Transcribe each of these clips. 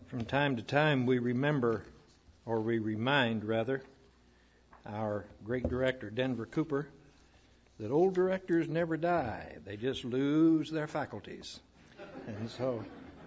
From time to time we remind our great director, Denver Cooper, that old directors never die. They just lose their faculties. And so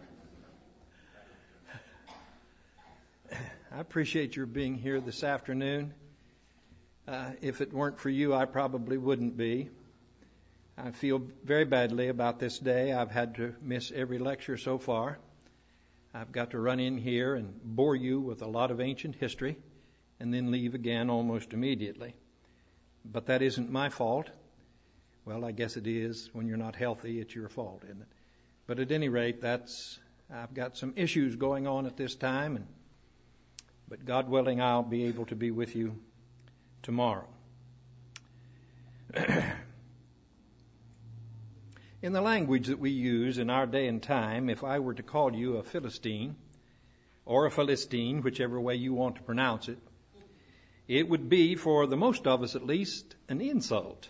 I appreciate your being here this afternoon. If it weren't for you, I probably wouldn't be. I feel very badly about this day. I've had to miss every lecture so far. I've got to run in here and bore you with a lot of ancient history and then leave again almost immediately. But that isn't my fault. Well, I guess it is. When you're not healthy, it's your fault, isn't it? But at any rate, I've got some issues going on at this time, but God willing, I'll be able to be with you tomorrow. In the language that we use in our day and time, if I were to call you a Philistine, or a Philistine, whichever way you want to pronounce it, it would be, for the most of us at least, an insult.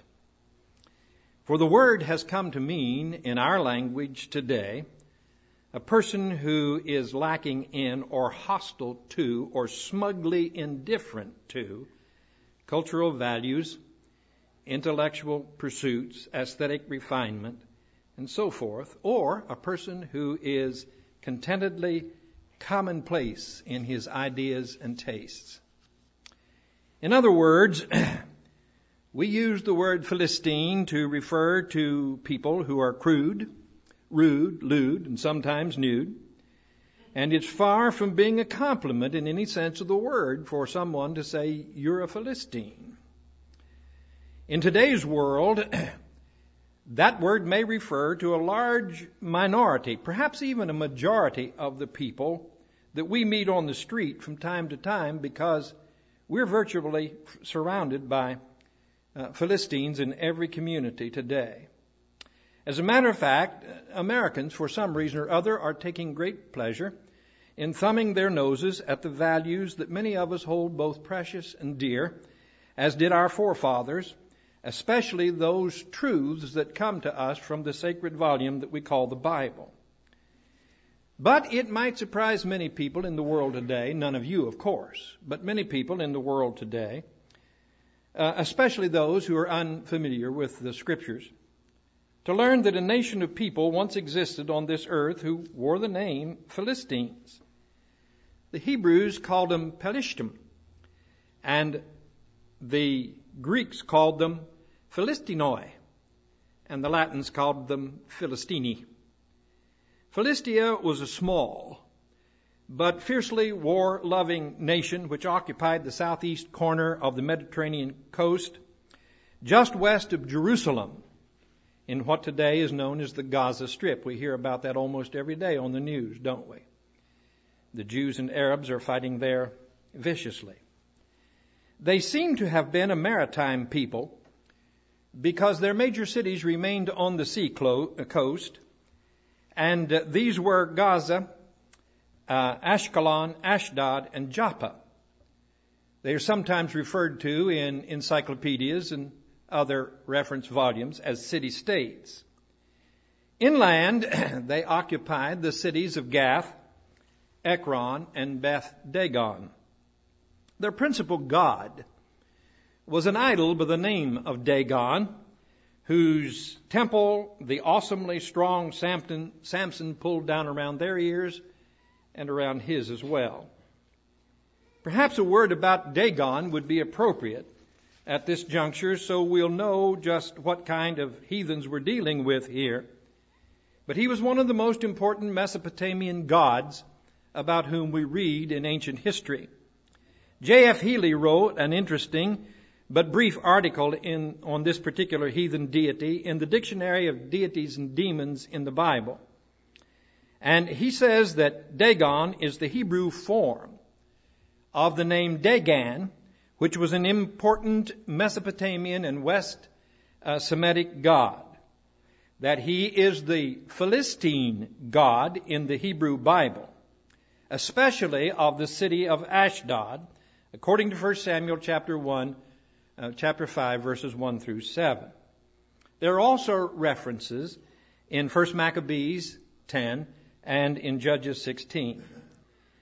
For the word has come to mean, in our language today, a person who is lacking in or hostile to or smugly indifferent to cultural values, intellectual pursuits, aesthetic refinement, and so forth, or a person who is contentedly commonplace in his ideas and tastes. In other words, we use the word Philistine to refer to people who are crude, rude, lewd, and sometimes nude. And it's far from being a compliment in any sense of the word for someone to say, you're a Philistine. In today's world, that word may refer to a large minority, perhaps even a majority of the people that we meet on the street from time to time, because we're virtually surrounded by Philistines in every community today. As a matter of fact, Americans, for some reason or other, are taking great pleasure in thumbing their noses at the values that many of us hold both precious and dear, as did our forefathers, especially those truths that come to us from the sacred volume that we call the Bible. But it might surprise many people in the world today, none of you, of course, but many people in the world today, especially those who are unfamiliar with the Scriptures, to learn that a nation of people once existed on this earth who wore the name Philistines. The Hebrews called them Pelishtim, and the Greeks called them Philistinoi, and the Latins called them Philistini. Philistia was a small but fiercely war-loving nation which occupied the southeast corner of the Mediterranean coast, just west of Jerusalem, in what today is known as the Gaza Strip. We hear about that almost every day on the news, don't we? The Jews and Arabs are fighting there viciously. They seem to have been a maritime people because their major cities remained on the sea coast, and these were Gaza, Ashkelon, Ashdod, and Joppa. They are sometimes referred to in encyclopedias and other reference volumes as city-states. Inland, they occupied the cities of Gath, Ekron, and Beth Dagon. Their principal god was an idol by the name of Dagon, whose temple the awesomely strong Samson pulled down around their ears and around his as well. Perhaps a word about Dagon would be appropriate at this juncture, so we'll know just what kind of heathens we're dealing with here. But he was one of the most important Mesopotamian gods about whom we read in ancient history. J.F. Healy wrote an interesting but brief article on this particular heathen deity in the Dictionary of Deities and Demons in the Bible. And he says that Dagon is the Hebrew form of the name Dagan, which was an important Mesopotamian and West Semitic god. That he is the Philistine god in the Hebrew Bible, especially of the city of Ashdod, according to 1 Samuel chapter 5, verses 1 through 7. There are also references in 1 Maccabees 10 and in Judges 16.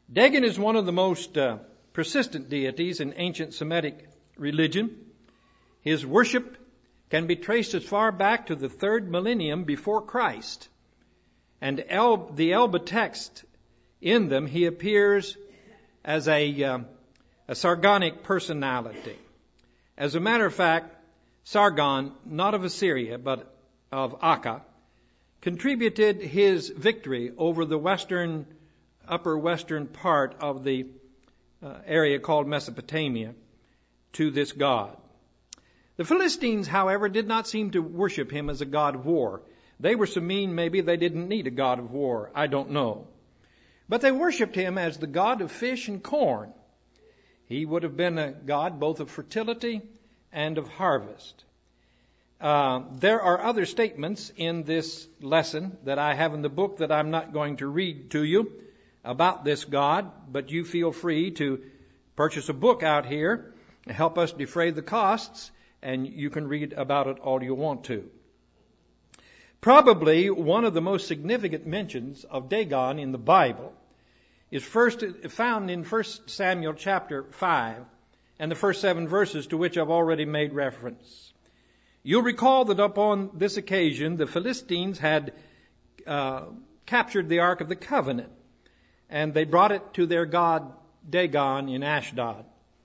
Dagon is one of the most persistent deities in ancient Semitic religion. His worship can be traced as far back to the 3rd millennium before Christ. And the Elba text, in them, he appears as a Sargonic personality. As a matter of fact, Sargon, not of Assyria, but of Akka, contributed his victory over the upper western part of the area called Mesopotamia to this god. The Philistines, however, did not seem to worship him as a god of war. They were so mean, maybe they didn't need a god of war. I don't know. But they worshipped him as the god of fish and corn. He would have been a god both of fertility and of harvest. There are other statements in this lesson that I have in the book that I'm not going to read to you about this God, but you feel free to purchase a book out here, help us defray the costs, and you can read about it all you want to. Probably one of the most significant mentions of Dagon in the Bible is first found in 1 Samuel chapter 5 and the first 7 verses to which I've already made reference. You'll recall that upon this occasion the Philistines had captured the Ark of the Covenant, and they brought it to their god Dagon in Ashdod.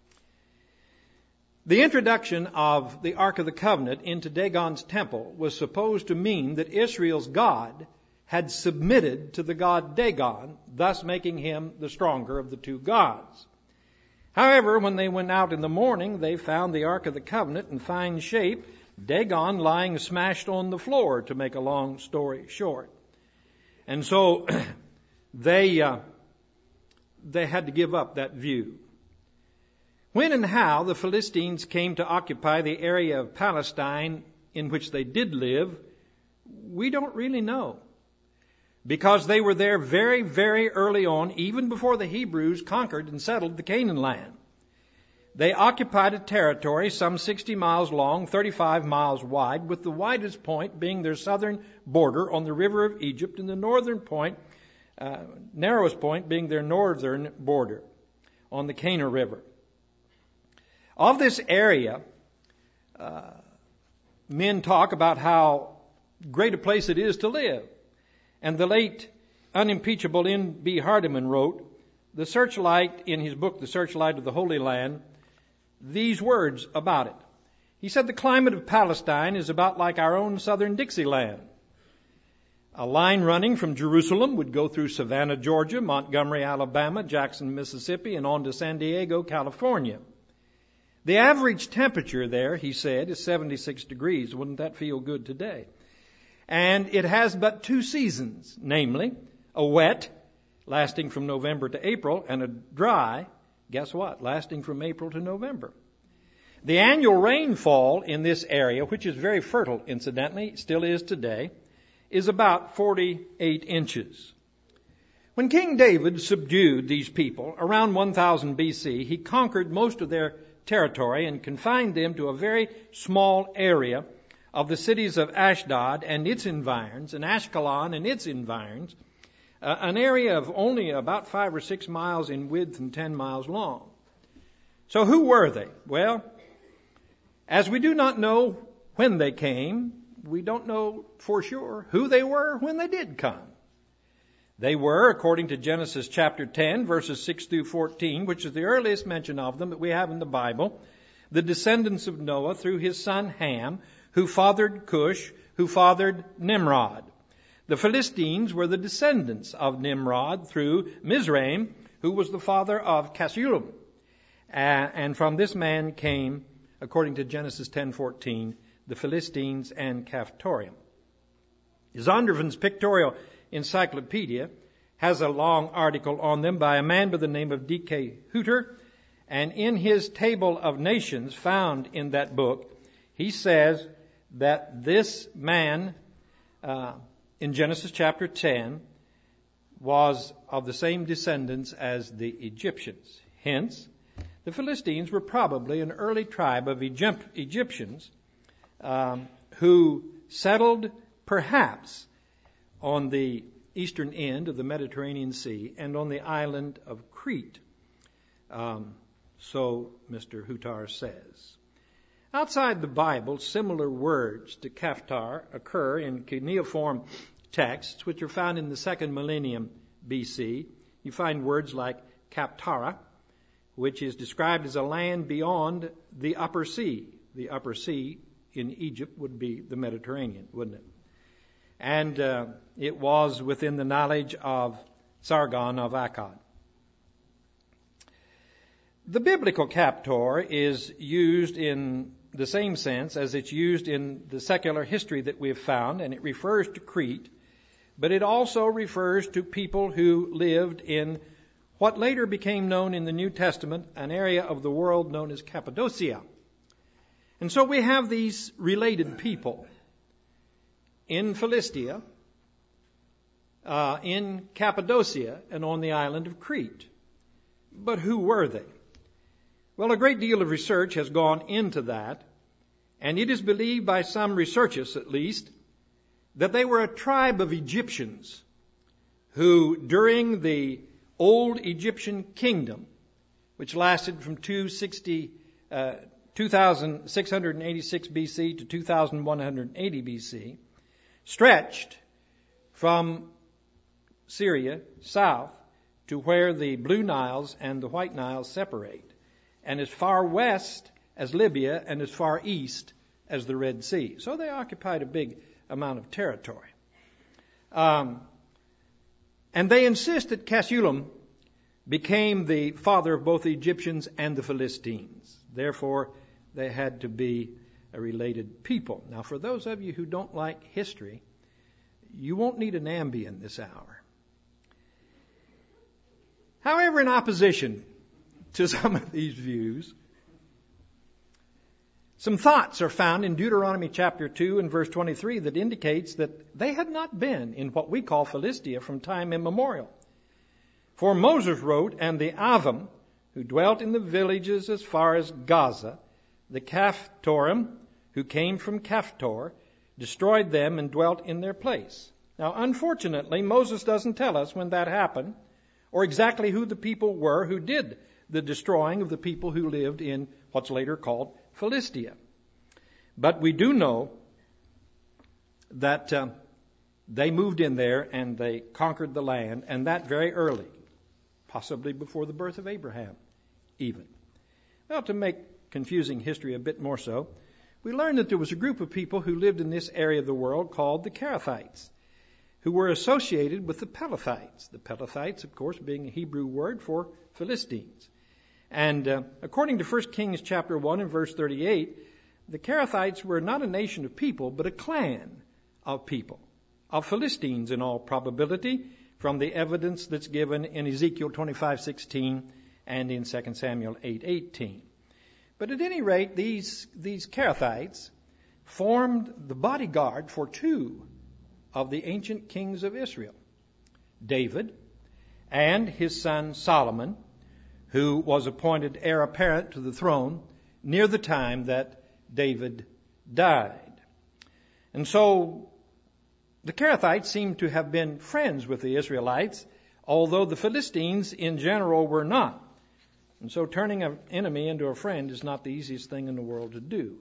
The introduction of the Ark of the Covenant into Dagon's temple was supposed to mean that Israel's God had submitted to the god Dagon, thus making him the stronger of the two gods. However, when they went out in the morning, they found the Ark of the Covenant in fine shape, Dagon lying smashed on the floor, to make a long story short. And so they had to give up that view. When and how the Philistines came to occupy the area of Palestine in which they did live, we don't really know. Because they were there very, very early on, even before the Hebrews conquered and settled the Canaan land. They occupied a territory some 60 miles long, 35 miles wide, with the widest point being their southern border on the river of Egypt, and the northern point, narrowest point being their northern border on the Cana River. Of this area, men talk about how great a place it is to live. And the late unimpeachable N.B. Hardeman wrote, The Searchlight, in his book, The Searchlight of the Holy Land, these words about it. He said, the climate of Palestine is about like our own southern Dixieland. A line running from Jerusalem would go through Savannah, Georgia, Montgomery, Alabama, Jackson, Mississippi, and on to San Diego, California. The average temperature there, he said, is 76 degrees. Wouldn't that feel good today? And it has but 2 seasons, namely a wet, lasting from November to April, and a dry, guess what, lasting from April to November. The annual rainfall in this area, which is very fertile, incidentally, still is today, is about 48 inches. When King David subdued these people around 1000 BC, he conquered most of their territory and confined them to a very small area of the cities of Ashdod and its environs, and Ashkelon and its environs, an area of only about 5 or 6 miles in width and 10 miles long. So who were they? Well, as we do not know when they came, we don't know for sure who they were when they did come. They were, according to Genesis chapter 10, verses 6 through 14, which is the earliest mention of them that we have in the Bible, the descendants of Noah through his son Ham, who fathered Cush, who fathered Nimrod. The Philistines were the descendants of Nimrod through Mizraim, who was the father of Casluhim. And from this man came, according to Genesis 10:14, the Philistines and Caphtorium. Zondervan's Pictorial Encyclopedia has a long article on them by a man by the name of D.K. Hooter, and in his Table of Nations found in that book, he says that this man in Genesis chapter 10 was of the same descendants as the Egyptians. Hence, the Philistines were probably an early tribe of Egyptians who settled perhaps on the eastern end of the Mediterranean Sea and on the island of Crete. So Mr. Hutar says. Outside the Bible, similar words to Caphtar occur in cuneiform texts, which are found in the second millennium BC. You find words like Kaptara, which is described as a land beyond the upper sea. The upper sea in Egypt would be the Mediterranean, wouldn't it? And it was within the knowledge of Sargon of Akkad. The biblical Kaptor is used in the same sense as it's used in the secular history that we have found, and it refers to Crete, but it also refers to people who lived in what later became known in the New Testament, an area of the world known as Cappadocia. And so we have these related people in Philistia, in Cappadocia, and on the island of Crete. But who were they? Well, a great deal of research has gone into that, and it is believed by some researchers at least that they were a tribe of Egyptians who, during the old Egyptian kingdom, which lasted from 2686 BC to 2180 BC, stretched from Syria south to where the Blue Niles and the White Niles separate, and as far west as Libya and as far east as the Red Sea. So they occupied a big amount of territory. And they insist that Casluhim became the father of both the Egyptians and the Philistines. Therefore, they had to be a related people. Now, for those of you who don't like history, you won't need an Ambien this hour. However, in opposition to some of these views, some thoughts are found in Deuteronomy chapter 2 and verse 23 that indicates that they had not been in what we call Philistia from time immemorial. For Moses wrote, and the Avim, who dwelt in the villages as far as Gaza, the Caphtorim, who came from Caphtor, destroyed them and dwelt in their place. Now, unfortunately, Moses doesn't tell us when that happened, or exactly who the people were who did the destroying of the people who lived in what's later called Philistia. But we do know that they moved in there and they conquered the land, and that very early, possibly before the birth of Abraham even. Well, to make confusing history a bit more so, we learn that there was a group of people who lived in this area of the world called the Kerethites, who were associated with the Pelethites. The Pelethites, of course, being a Hebrew word for Philistines. And according to 1 Kings chapter 1 and verse 38, the Kerethites were not a nation of people, but a clan of people, of Philistines in all probability, from the evidence that's given in Ezekiel 25:16 and in 2 Samuel 8:18. But at any rate, these Kerethites formed the bodyguard for two of the ancient kings of Israel, David and his son Solomon, who was appointed heir apparent to the throne near the time that David died. And so the Kerethites seem to have been friends with the Israelites, although the Philistines in general were not. And so turning an enemy into a friend is not the easiest thing in the world to do.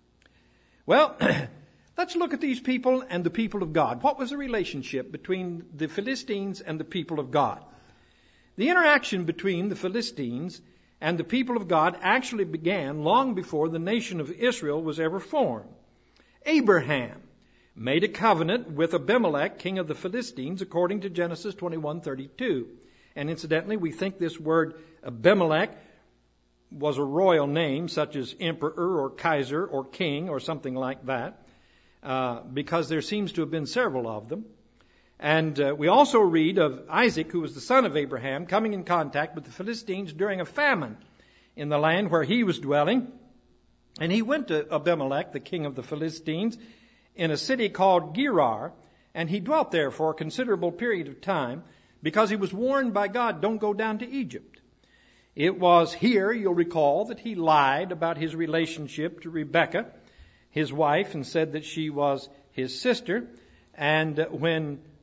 Well, let's look at these people and the people of God. What was the relationship between the Philistines and the people of God? The interaction between the Philistines and the people of God actually began long before the nation of Israel was ever formed. Abraham made a covenant with Abimelech, king of the Philistines, according to Genesis 21:32. And incidentally, we think this word Abimelech was a royal name, such as emperor or Kaiser or king or something like that, because there seems to have been several of them. And we also read of Isaac, who was the son of Abraham, coming in contact with the Philistines during a famine in the land where he was dwelling. And he went to Abimelech, the king of the Philistines, in a city called Gerar, and he dwelt there for a considerable period of time because he was warned by God, don't go down to Egypt. It was here, you'll recall, that he lied about his relationship to Rebekah, his wife, and said that she was his sister. And when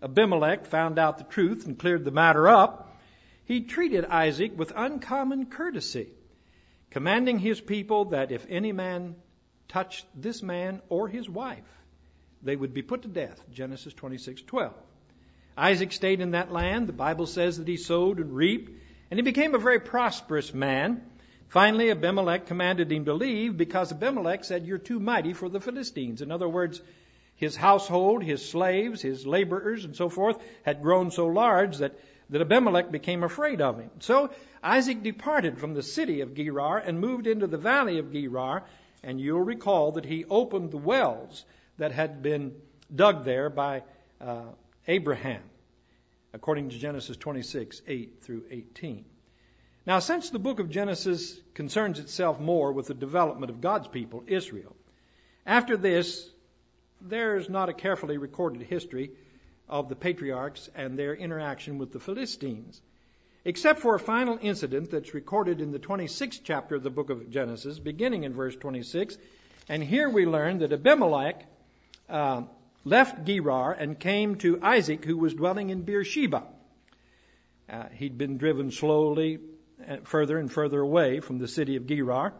Abimelech found out the truth and cleared the matter up, he treated Isaac with uncommon courtesy, commanding his people that if any man touched this man or his wife, they would be put to death. Genesis 26:12. Isaac stayed in that land. The Bible says that he sowed and reaped, and he became a very prosperous man. Finally, Abimelech commanded him to leave because Abimelech said, "You're too mighty for the Philistines." In other words, his household, his slaves, his laborers, and so forth had grown so large that Abimelech became afraid of him. So Isaac departed from the city of Gerar and moved into the valley of Gerar, and you'll recall that he opened the wells that had been dug there by Abraham, according to Genesis 26:8-18. Now, since the book of Genesis concerns itself more with the development of God's people, Israel, after this, there's not a carefully recorded history of the patriarchs and their interaction with the Philistines, except for a final incident that's recorded in the 26th chapter of the book of Genesis, beginning in verse 26. And here we learn that Abimelech left Gerar and came to Isaac, who was dwelling in Beersheba. He'd been driven slowly further and further away from the city of Gerar.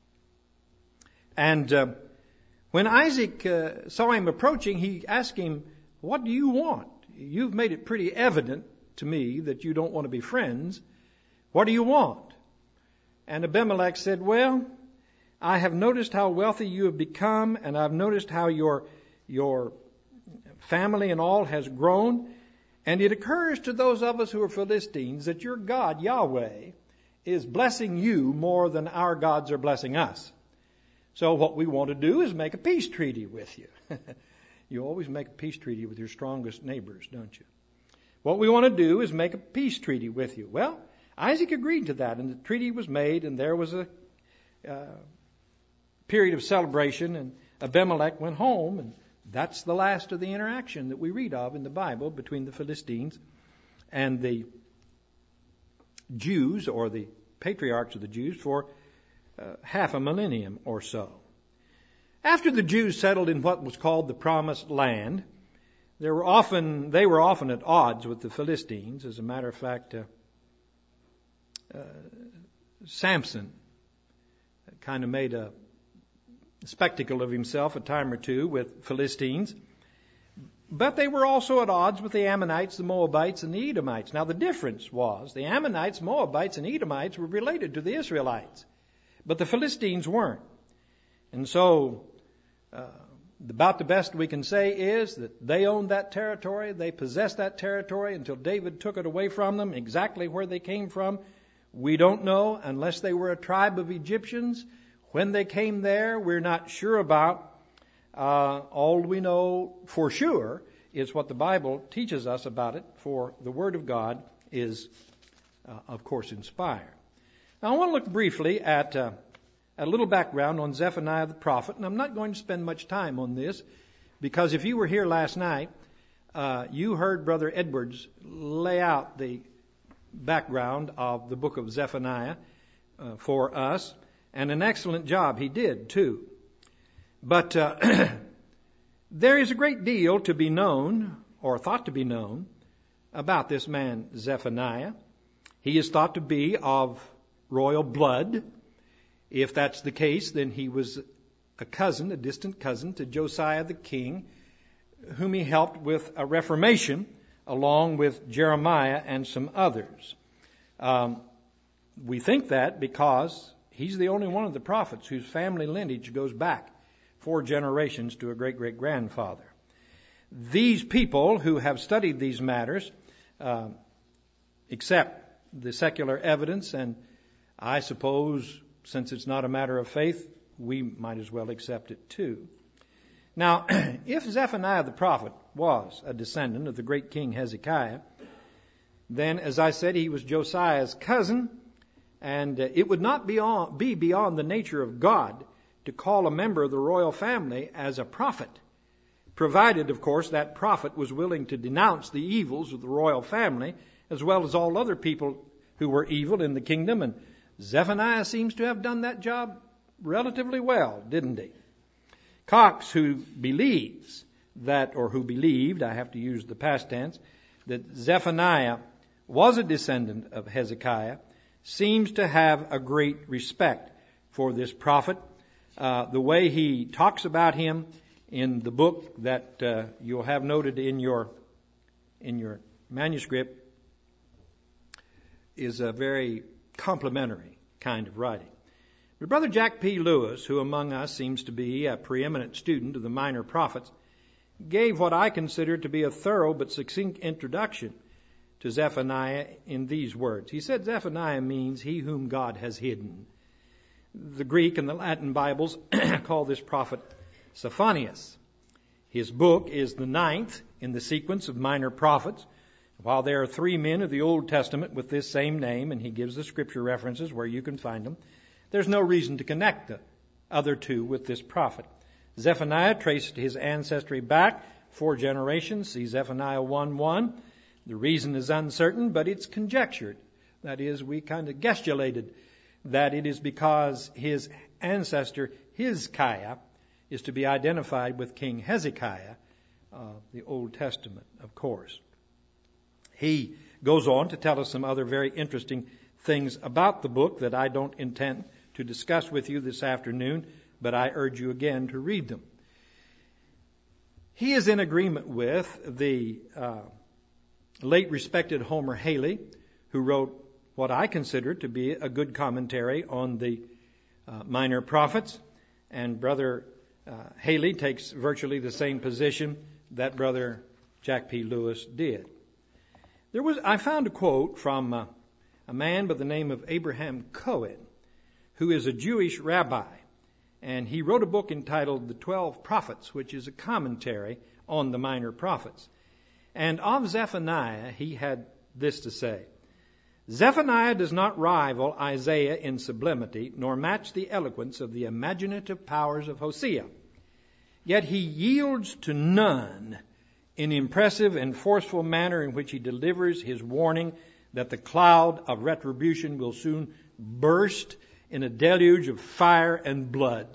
And when Isaac saw him approaching, he asked him, "What do you want? You've made it pretty evident to me that you don't want to be friends. What do you want?" And Abimelech said, "Well, I have noticed how wealthy you have become, and I've noticed how your family and all has grown. And it occurs to those of us who are Philistines that your God, Yahweh, is blessing you more than our gods are blessing us. So what we want to do is make a peace treaty with you." You always make a peace treaty with your strongest neighbors, don't you? What we want to do is make a peace treaty with you. Well, Isaac agreed to that, and the treaty was made, and there was a period of celebration, and Abimelech went home, and that's the last of the interaction that we read of in the Bible between the Philistines and the Jews, or the patriarchs of the Jews, for half a millennium or so. After the Jews settled in what was called the Promised Land, they were often at odds with the Philistines. As a matter of fact, Samson kind of made a spectacle of himself a time or two with Philistines. But they were also at odds with the Ammonites, the Moabites, and the Edomites. Now the difference was the Ammonites, Moabites, and Edomites were related to the Israelites, but the Philistines weren't. And so about the best we can say is that they owned that territory. They possessed that territory until David took it away from them. Exactly where they came from, we don't know, unless they were a tribe of Egyptians. When they came there, we're not sure about. All we know for sure is what the Bible teaches us about it, for the Word of God is, of course, inspired. Now, I want to look briefly at a little background on Zephaniah the prophet, and I'm not going to spend much time on this, because if you were here last night, you heard Brother Edwards lay out the background of the book of Zephaniah for us, and an excellent job he did, too. But there is a great deal to be known, or thought to be known, about this man Zephaniah. He is thought to be of royal blood. If that's the case, then he was a distant cousin to Josiah the king, whom he helped with a reformation, along with Jeremiah and some others. We think that because he's the only one of the prophets whose family lineage goes back 4 generations to a great-great-grandfather. These people who have studied these matters accept the secular evidence, and I suppose, since it's not a matter of faith, we might as well accept it too. Now, if Zephaniah the prophet was a descendant of the great king Hezekiah, then, as I said, he was Josiah's cousin, and it would not be beyond the nature of God to call a member of the royal family as a prophet, provided, of course, that prophet was willing to denounce the evils of the royal family, as well as all other people who were evil in the kingdom. And Zephaniah seems to have done that job relatively well, didn't he? Cox, who believes that, or who believed, I have to use the past tense, that Zephaniah was a descendant of Hezekiah, seems to have a great respect for this prophet. The way he talks about him in the book that you'll have noted in your manuscript is a very complimentary kind of writing. But Brother Jack P. Lewis, who among us seems to be a preeminent student of the minor prophets, gave what I consider to be a thorough but succinct introduction to Zephaniah in these words. He said Zephaniah means he whom God has hidden. The Greek and the Latin Bibles call this prophet Sophonius. His book is the 9th in the sequence of minor prophets. While there are 3 men of the Old Testament with this same name, and he gives the scripture references where you can find them, there's no reason to connect the other 2 with this prophet. Zephaniah traced his ancestry back 4 generations. See Zephaniah 1:1. The reason is uncertain, but it's conjectured. That is, we kind of guessulated that it is because his ancestor, Hezekiah, is to be identified with King Hezekiah, the Old Testament, of course. He goes on to tell us some other very interesting things about the book that I don't intend to discuss with you this afternoon, but I urge you again to read them. He is in agreement with the late respected Homer Haley, who wrote what I consider to be a good commentary on the minor prophets. And Brother Haley takes virtually the same position that Brother Jack P. Lewis did. I found a quote from a man by the name of Abraham Cohen, who is a Jewish rabbi. And he wrote a book entitled The 12 Prophets, which is a commentary on the minor prophets. And of Zephaniah, he had this to say: Zephaniah does not rival Isaiah in sublimity, nor match the eloquence of the imaginative powers of Hosea. Yet he yields to none in impressive and forceful manner in which he delivers his warning that the cloud of retribution will soon burst in a deluge of fire and blood.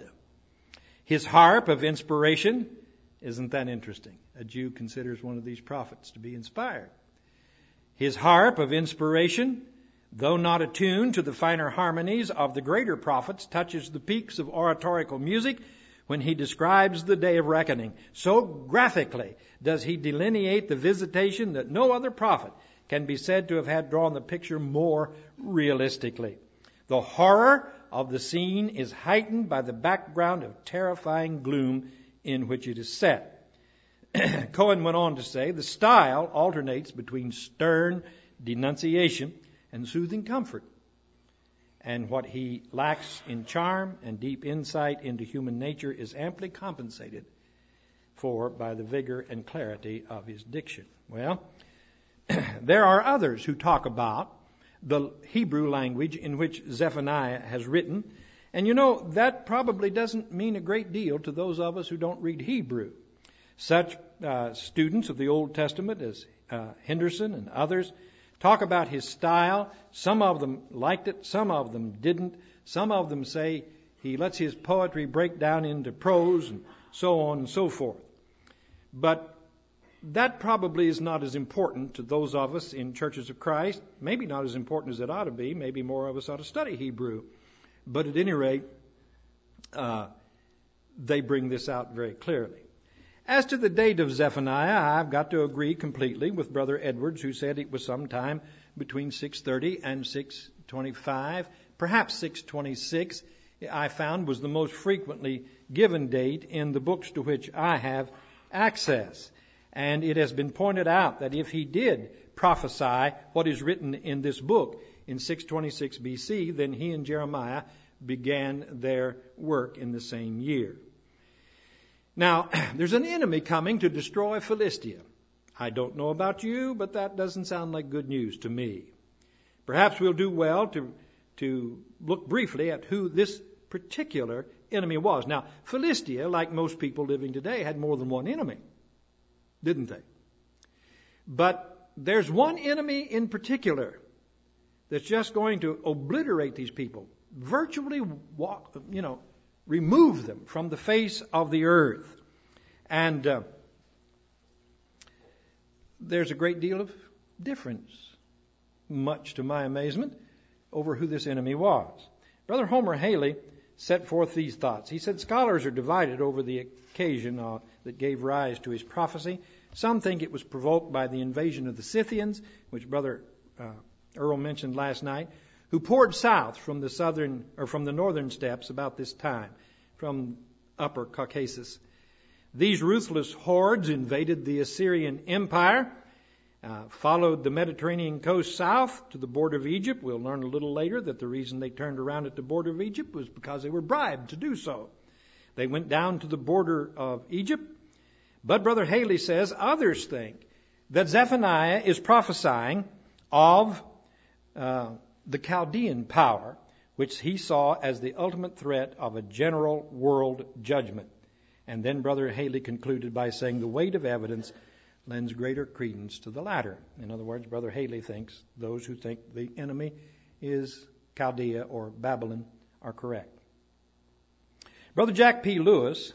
His harp of inspiration, isn't that interesting? A Jew considers one of these prophets to be inspired. His harp of inspiration, though not attuned to the finer harmonies of the greater prophets, touches the peaks of oratorical music when he describes the day of reckoning. So graphically does he delineate the visitation that no other prophet can be said to have had drawn the picture more realistically. The horror of the scene is heightened by the background of terrifying gloom in which it is set. Cohen went on to say, the style alternates between stern denunciation and soothing comfort. And what he lacks in charm and deep insight into human nature is amply compensated for by the vigor and clarity of his diction. Well, there are others who talk about the Hebrew language in which Zephaniah has written. And you know, that probably doesn't mean a great deal to those of us who don't read Hebrew. Such students of the Old Testament as Henderson and others talk about his style. Some of them liked it, some of them didn't. Some of them say he lets his poetry break down into prose and so on and so forth. But that probably is not as important to those of us in Churches of Christ. Maybe not as important as it ought to be. Maybe more of us ought to study Hebrew. But at any rate, they bring this out very clearly. As to the date of Zephaniah, I've got to agree completely with Brother Edwards, who said it was sometime between 630 and 625. Perhaps 626, I found, was the most frequently given date in the books to which I have access. And it has been pointed out that if he did prophesy what is written in this book in 626 BC, then he and Jeremiah began their work in the same year. Now, there's an enemy coming to destroy Philistia. I don't know about you, but that doesn't sound like good news to me. Perhaps we'll do well to look briefly at who this particular enemy was. Now, Philistia, like most people living today, had more than one enemy, didn't they? But there's one enemy in particular that's just going to obliterate these people, virtually remove them from the face of the earth. And there's a great deal of difference, much to my amazement, over who this enemy was. Brother Homer Haley set forth these thoughts. He said, scholars are divided over the occasion that gave rise to his prophecy. Some think it was provoked by the invasion of the Scythians, which Brother Earl mentioned last night, who poured south from the northern steppes about this time, from Upper Caucasus. These ruthless hordes invaded the Assyrian Empire, followed the Mediterranean coast south to the border of Egypt. We'll learn a little later that the reason they turned around at the border of Egypt was because they were bribed to do so. They went down to the border of Egypt. But Brother Haley says others think that Zephaniah is prophesying of the Chaldean power, which he saw as the ultimate threat of a general world judgment. And then Brother Haley concluded by saying the weight of evidence lends greater credence to the latter. In other words, Brother Haley thinks those who think the enemy is Chaldea or Babylon are correct. Brother Jack P. Lewis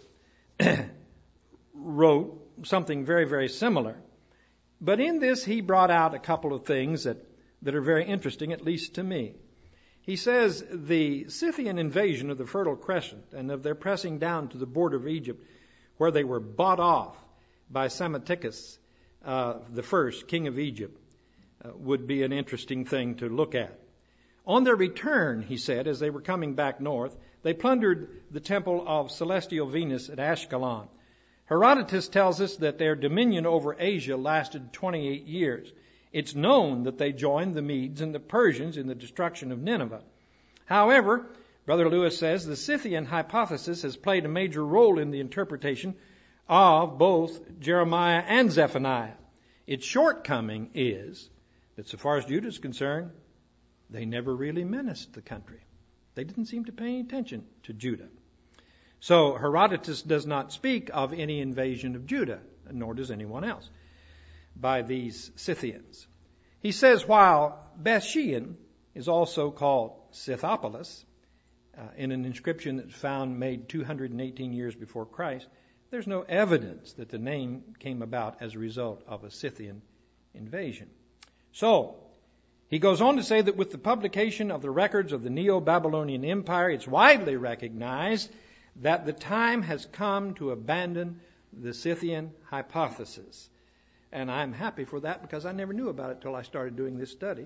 wrote something very, very similar. But in this, he brought out a couple of things that are very interesting, at least to me. He says the Scythian invasion of the Fertile Crescent and of their pressing down to the border of Egypt, where they were bought off by Psammetichus the first, king of Egypt, would be an interesting thing to look at. On their return, he said, as they were coming back north, they plundered the temple of celestial Venus at Ashkelon. Herodotus tells us that their dominion over Asia lasted 28 years. It's known that they joined the Medes and the Persians in the destruction of Nineveh. However, Brother Lewis says the Scythian hypothesis has played a major role in the interpretation of both Jeremiah and Zephaniah. Its shortcoming is that so far as Judah is concerned, they never really menaced the country. They didn't seem to pay any attention to Judah. So Herodotus does not speak of any invasion of Judah, nor does anyone else, by these Scythians. He says while Bethshean is also called Scythopolis, in an inscription that's found made 218 years before Christ, there's no evidence that the name came about as a result of a Scythian invasion. So, he goes on to say that with the publication of the records of the Neo-Babylonian Empire, it's widely recognized that the time has come to abandon the Scythian hypothesis. And I'm happy for that because I never knew about it till I started doing this study.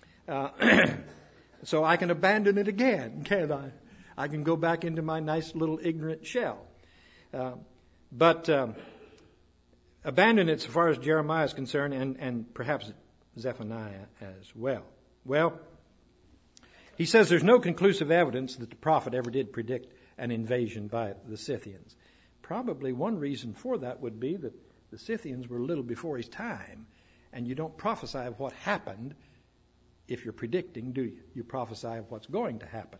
So I can abandon it again, can't I? I can go back into my nice little ignorant shell. But abandon it so far as Jeremiah is concerned and perhaps Zephaniah as well. Well, he says there's no conclusive evidence that the prophet ever did predict an invasion by the Scythians. Probably one reason for that would be that the Scythians were a little before his time, and you don't prophesy of what happened if you're predicting, do you? You prophesy of what's going to happen.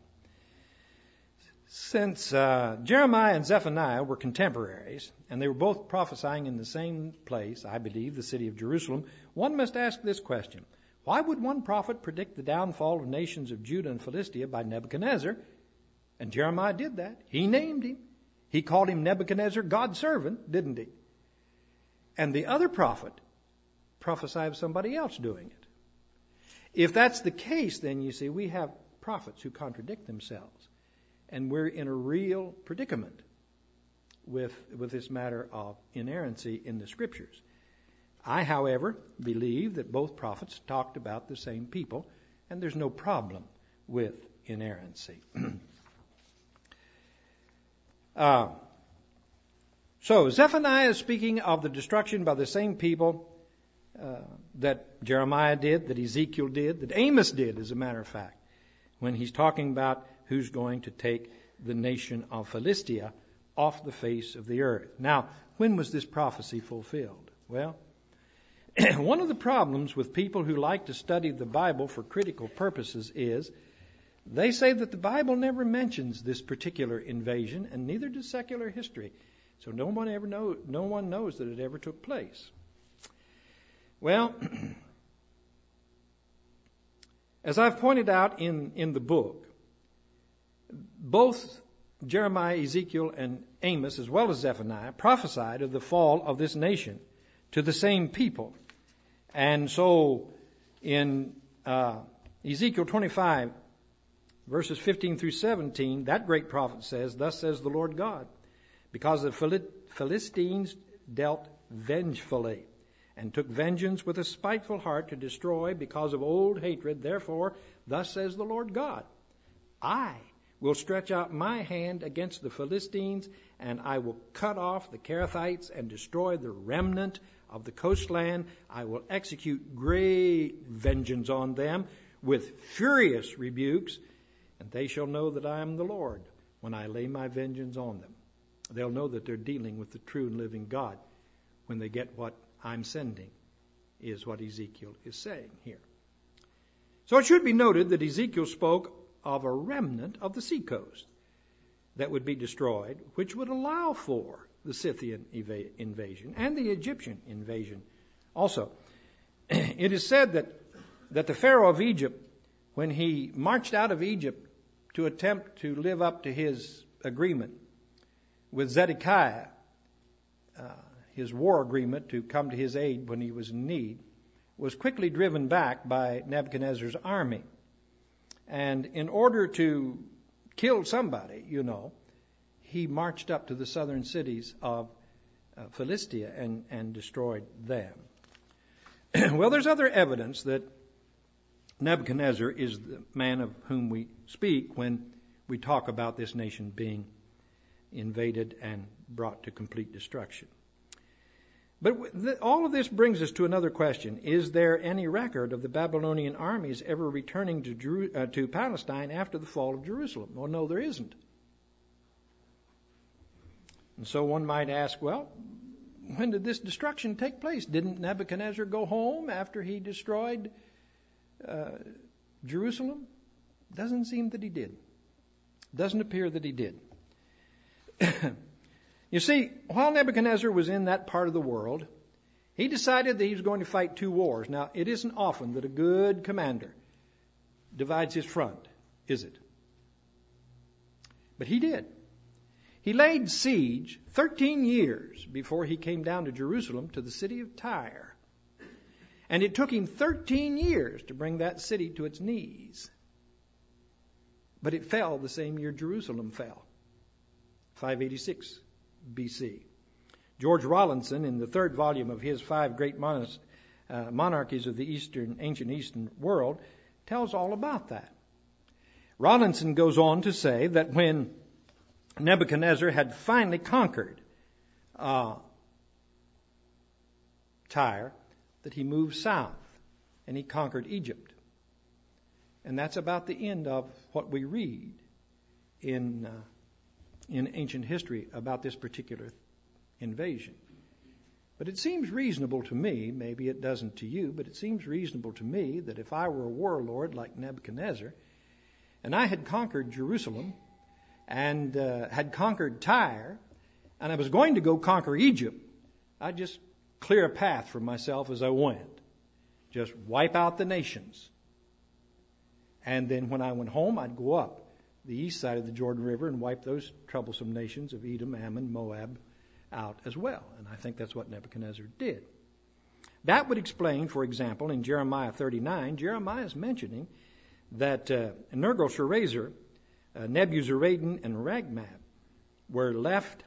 Since Jeremiah and Zephaniah were contemporaries, and they were both prophesying in the same place, I believe, the city of Jerusalem, one must ask this question. Why would one prophet predict the downfall of nations of Judah and Philistia by Nebuchadnezzar? And Jeremiah did that. He named him. He called him Nebuchadnezzar, God's servant, didn't he? And the other prophet prophesied of somebody else doing it. If that's the case, then you see we have prophets who contradict themselves. And we're in a real predicament with this matter of inerrancy in the Scriptures. I, however, believe that both prophets talked about the same people, and there's no problem with inerrancy. So Zephaniah is speaking of the destruction by the same people that Jeremiah did, that Ezekiel did, that Amos did, as a matter of fact, when he's talking about who's going to take the nation of Philistia off the face of the earth. Now, when was this prophecy fulfilled? Well, one of the problems with people who like to study the Bible for critical purposes is they say that the Bible never mentions this particular invasion, and neither does secular history. So no one knows that it ever took place. Well, as I've pointed out in the book, both Jeremiah, Ezekiel, and Amos, as well as Zephaniah, prophesied of the fall of this nation to the same people. And so in Ezekiel 25, verses 15 through 17, that great prophet says, "Thus says the Lord God, because the Philistines dealt vengefully and took vengeance with a spiteful heart to destroy because of old hatred. Therefore, thus says the Lord God, I will stretch out my hand against the Philistines, and I will cut off the Kerethites and destroy the remnant of the coastland. I will execute great vengeance on them with furious rebukes, and they shall know that I am the Lord when I lay my vengeance on them." They'll know that they're dealing with the true and living God when they get what I'm sending, is what Ezekiel is saying here. So it should be noted that Ezekiel spoke of a remnant of the seacoast that would be destroyed, which would allow for the Scythian invasion and the Egyptian invasion also. It is said that the Pharaoh of Egypt, when he marched out of Egypt to attempt to live up to his agreement with Zedekiah, his war agreement to come to his aid when he was in need, was quickly driven back by Nebuchadnezzar's army. And in order to kill somebody, he marched up to the southern cities of Philistia and destroyed them. Well, there's other evidence that Nebuchadnezzar is the man of whom we speak when we talk about this nation being invaded and brought to complete destruction. But all of this brings us to another question. Is there any record of the Babylonian armies ever returning to Palestine after the fall of Jerusalem? Well, no, there isn't. And so one might ask, well, when did this destruction take place? Didn't Nebuchadnezzar go home after he destroyed Jerusalem? Doesn't seem that he did. Doesn't appear that he did. You see, while Nebuchadnezzar was in that part of the world, he decided that he was going to fight two wars. Now, it isn't often that a good commander divides his front, is it? But he did. He laid siege 13 years before he came down to Jerusalem to the city of Tyre. And it took him 13 years to bring that city to its knees. But it fell the same year Jerusalem fell, 586 BC. George Rawlinson, in the third volume of his 5 Great Monarchies of the Ancient Eastern World, tells all about that. Rawlinson goes on to say that when Nebuchadnezzar had finally conquered Tyre, that he moved south and he conquered Egypt. And that's about the end of what we read in ancient history about this particular invasion. But it seems reasonable to me, maybe it doesn't to you, but it seems reasonable to me that if I were a warlord like Nebuchadnezzar and I had conquered Jerusalem and had conquered Tyre and I was going to go conquer Egypt, I'd just clear a path for myself as I went. Just wipe out the nations. And then when I went home, I'd go up the east side of the Jordan River and wipe those troublesome nations of Edom, Ammon, Moab out as well. And I think that's what Nebuchadnezzar did. That would explain, for example, in Jeremiah 39, Jeremiah is mentioning that Nergal-Sharezer, Nebuzaradan, and Ragmab were left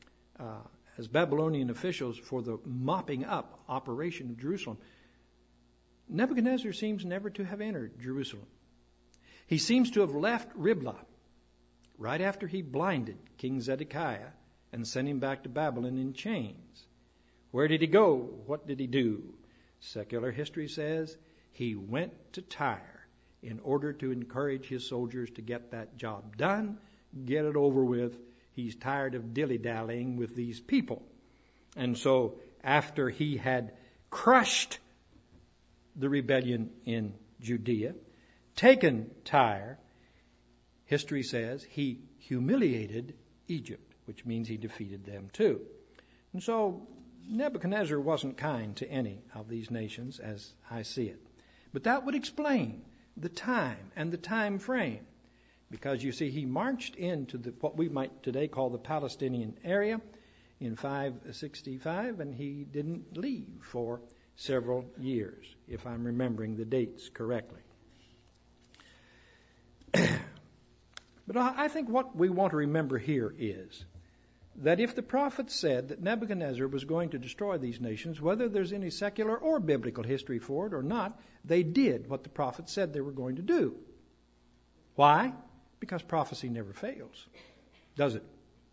as Babylonian officials for the mopping up operation of Jerusalem. Nebuchadnezzar seems never to have entered Jerusalem. He seems to have left Riblah right after he blinded King Zedekiah and sent him back to Babylon in chains. Where did he go? What did he do? Secular history says he went to Tyre in order to encourage his soldiers to get that job done, get it over with. He's tired of dilly-dallying with these people. And so after he had crushed the rebellion in Judea, taken Tyre, history says he humiliated Egypt, which means he defeated them too. And so Nebuchadnezzar wasn't kind to any of these nations as I see it. But that would explain the time and the time frame. Because you see, he marched into what we might today call the Palestinian area in 565, and he didn't leave for several years, if I'm remembering the dates correctly. But I think what we want to remember here is that if the prophet said that Nebuchadnezzar was going to destroy these nations, whether there's any secular or biblical history for it or not, they did what the prophet said they were going to do. Why? Because prophecy never fails, does it?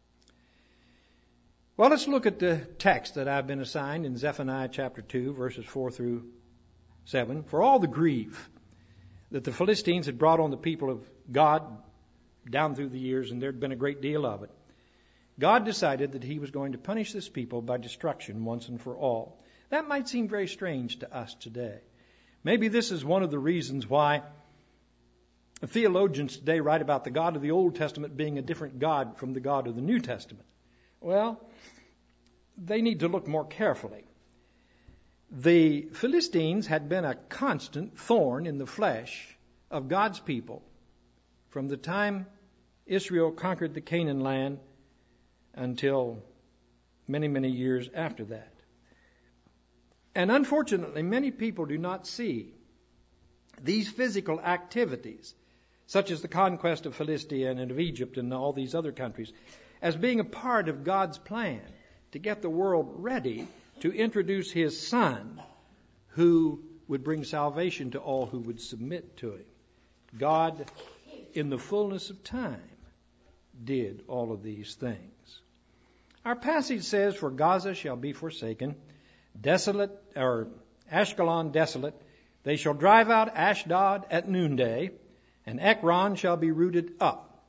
Well, let's look at the text that I've been assigned in Zephaniah chapter 2, verses 4 through 7. For all the grief that the Philistines had brought on the people of God down through the years, and there'd been a great deal of it, God decided that he was going to punish this people by destruction once and for all. That might seem very strange to us today. Maybe this is one of the reasons why theologians today write about the God of the Old Testament being a different God from the God of the New Testament. Well, they need to look more carefully. The Philistines had been a constant thorn in the flesh of God's people from the time Israel conquered the Canaan land until many, many years after that. And unfortunately, many people do not see these physical activities, such as the conquest of Philistia and of Egypt and all these other countries, as being a part of God's plan to get the world ready to introduce his Son, who would bring salvation to all who would submit to him. God, in the fullness of time, did all of these things. Our passage says, for Gaza shall be forsaken, desolate, or Ashkelon desolate. They shall drive out Ashdod at noonday, and Ekron shall be rooted up.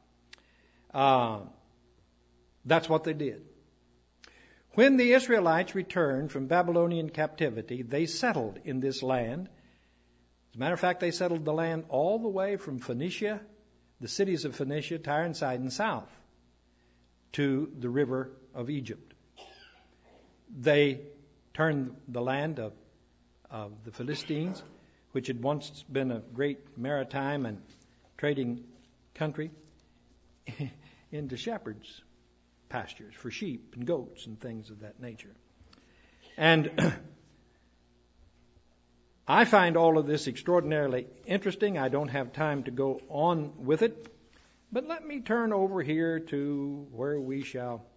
That's what they did. When the Israelites returned from Babylonian captivity, they settled in this land. As a matter of fact, they settled the land all the way from Phoenicia, the cities of Phoenicia, Tyre and Sidon, south to the river of Egypt. They turned the land of the Philistines, which had once been a great maritime and trading country, into shepherds' pastures for sheep and goats and things of that nature. And I find all of this extraordinarily interesting. I don't have time to go on with it. But let me turn over here to where we shall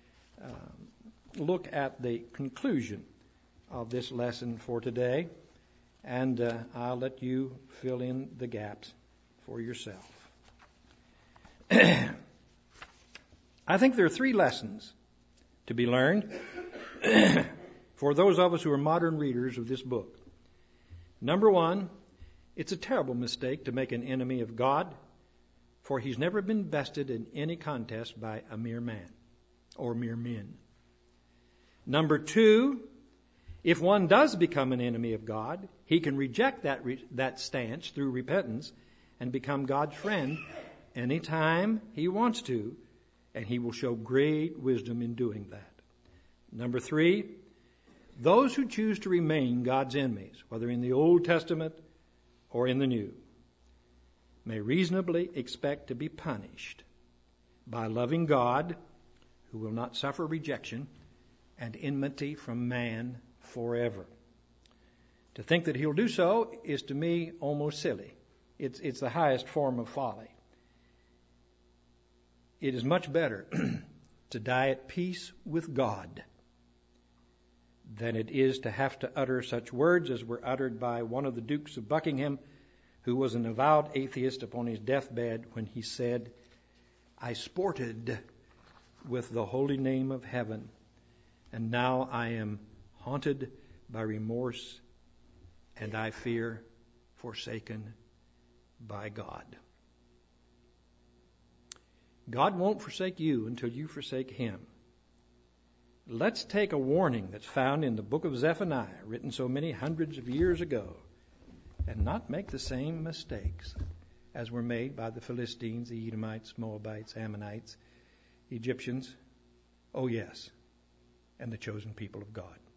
look at the conclusion of this lesson for today. And I'll let you fill in the gaps for yourself. I think there are 3 lessons to be learned for those of us who are modern readers of this book. Number 1, it's a terrible mistake to make an enemy of God, for he's never been bested in any contest by a mere man or mere men. Number 2, if one does become an enemy of God, he can reject that stance through repentance and become God's friend anytime he wants to, and he will show great wisdom in doing that. Number 3, those who choose to remain God's enemies, whether in the Old Testament or in the New, may reasonably expect to be punished by loving God, who will not suffer rejection and enmity from man forever. To think that he'll do so is to me almost silly. It's the highest form of folly. It is much better to die at peace with God than it is to have to utter such words as were uttered by one of the Dukes of Buckingham, who was an avowed atheist upon his deathbed, when he said, I sported with the holy name of heaven, and now I am haunted by remorse, and I fear forsaken by God. God won't forsake you until you forsake him. Let's take a warning that's found in the book of Zephaniah, written so many hundreds of years ago, and not make the same mistakes as were made by the Philistines, the Edomites, Moabites, Ammonites, Egyptians, oh yes, and the chosen people of God.